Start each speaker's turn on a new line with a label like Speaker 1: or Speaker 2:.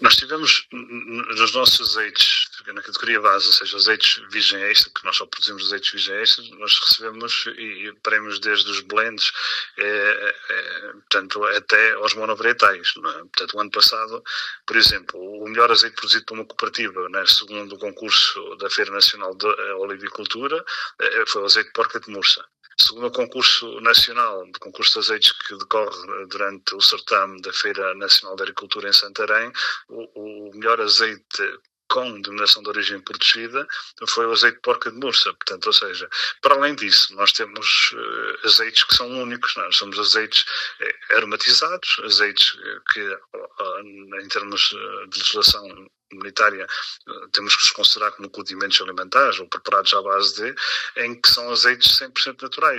Speaker 1: Nós tivemos nos nossos azeites, na categoria base, ou seja, azeites virgem extra, que nós só produzimos azeites virgem extra, nós recebemos prémios desde os blends, portanto, até aos monovarietais. Não é? Portanto, o ano passado, por exemplo, o melhor azeite produzido por uma cooperativa, né, segundo o concurso da Feira Nacional de Olivicultura, foi o azeite de porca de Mursa. Segundo o concurso nacional, de concurso de azeites que decorre durante o certame da Feira Nacional de Agricultura em Santarém, o melhor azeite com denominação de origem protegida foi o azeite de porca de Mursa. Portanto, ou seja, para além disso, nós temos azeites que são únicos. Nós somos azeites aromatizados, azeites que, em termos de legislação comunitária, temos que os considerar como condimentos alimentares ou preparados à base de, em que são azeites 100% naturais.